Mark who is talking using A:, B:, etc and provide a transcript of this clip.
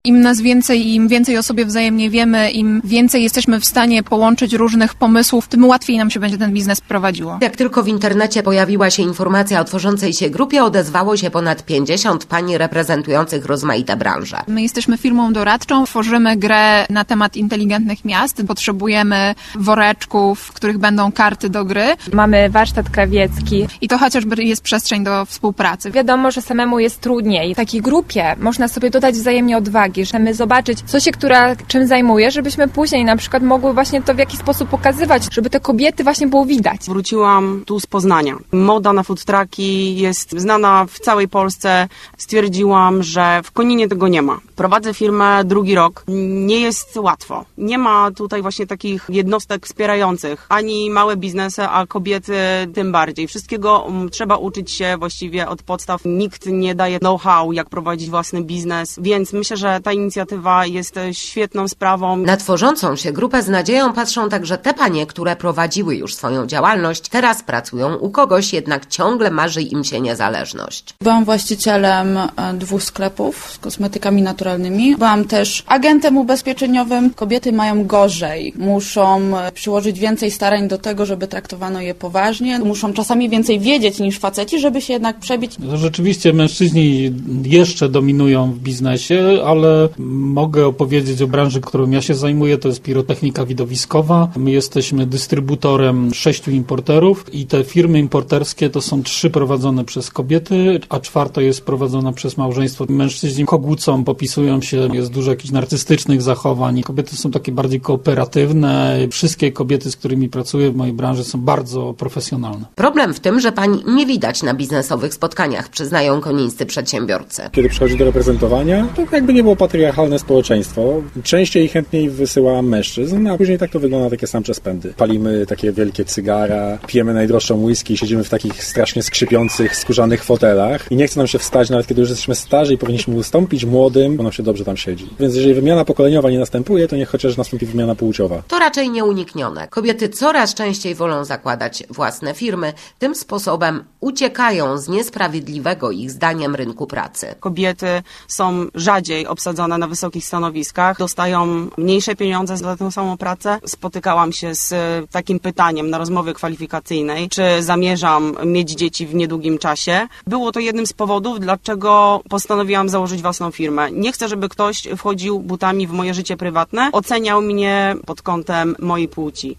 A: Im nas więcej i im więcej o sobie wzajemnie wiemy, im więcej jesteśmy w stanie połączyć różnych pomysłów, tym łatwiej nam się będzie ten biznes prowadziło.
B: Jak tylko w internecie pojawiła się informacja o tworzącej się grupie, odezwało się ponad 50 pań reprezentujących rozmaite branże.
A: My jesteśmy firmą doradczą, tworzymy grę na temat inteligentnych miast. Potrzebujemy woreczków, w których będą karty do gry.
C: Mamy warsztat krawiecki.
A: I to chociażby jest przestrzeń do współpracy.
C: Wiadomo, że samemu jest trudniej. W takiej grupie można sobie dodać wzajemnie odwagi, żeby zobaczyć, co się która czym zajmuje, żebyśmy później na przykład mogły właśnie to w jakiś sposób pokazywać, żeby te kobiety właśnie było widać.
D: Wróciłam tu z Poznania. Moda na food trucki jest znana w całej Polsce. Stwierdziłam, że w Koninie tego nie ma. Prowadzę firmę drugi rok. Nie jest łatwo. Nie ma tutaj właśnie takich jednostek wspierających. Ani małe biznesy, a kobiety tym bardziej. Wszystkiego trzeba uczyć się właściwie od podstaw. Nikt nie daje know-how, jak prowadzić własny biznes, więc myślę, że ta inicjatywa jest świetną sprawą.
B: Na tworzącą się grupę z nadzieją patrzą także te panie, które prowadziły już swoją działalność. Teraz pracują u kogoś, jednak ciągle marzy im się niezależność.
E: Byłam właścicielem 2 sklepów z kosmetykami naturalnymi. Byłam też agentem ubezpieczeniowym. Kobiety mają gorzej. Muszą przyłożyć więcej starań do tego, żeby traktowano je poważnie. Muszą czasami więcej wiedzieć niż faceci, żeby się jednak przebić.
F: Rzeczywiście mężczyźni jeszcze dominują w biznesie, ale mogę opowiedzieć o branży, którą ja się zajmuję. To jest pirotechnika widowiskowa. My jesteśmy dystrybutorem 6 importerów i te firmy importerskie to są 3 prowadzone przez kobiety, a 4 jest prowadzona przez małżeństwo. Mężczyźni kłócą, popisują się, jest dużo jakichś narcystycznych zachowań. Kobiety są takie bardziej kooperatywne. Wszystkie kobiety, z którymi pracuję w mojej branży, są bardzo profesjonalne.
B: Problem w tym, że pań nie widać na biznesowych spotkaniach, przyznają konińscy przedsiębiorcy.
G: Kiedy przychodzi do reprezentowania, to jakby nie było patriarchalne społeczeństwo. Częściej i chętniej wysyła mężczyzn, a później tak to wygląda takie samcze spędy. Palimy takie wielkie cygara, pijemy najdroższą whisky, siedzimy w takich strasznie skrzypiących, skórzanych fotelach i nie chce nam się wstać, nawet kiedy już jesteśmy starzy i powinniśmy ustąpić młodym, bo nam się dobrze tam siedzi. Więc jeżeli wymiana pokoleniowa nie następuje, to niech chociaż nastąpi wymiana płciowa.
B: To raczej nieuniknione. Kobiety coraz częściej wolą zakładać własne firmy. Tym sposobem uciekają z niesprawiedliwego ich zdaniem rynku pracy.
D: Kobiety są rzadziej obsadzone na wysokich stanowiskach, dostają mniejsze pieniądze za tę samą pracę. Spotykałam się z takim pytaniem na rozmowie kwalifikacyjnej, czy zamierzam mieć dzieci w niedługim czasie. Było to jednym z powodów, dlaczego postanowiłam założyć własną firmę. Nie chcę, żeby ktoś wchodził butami w moje życie prywatne, oceniał mnie pod kątem mojej płci.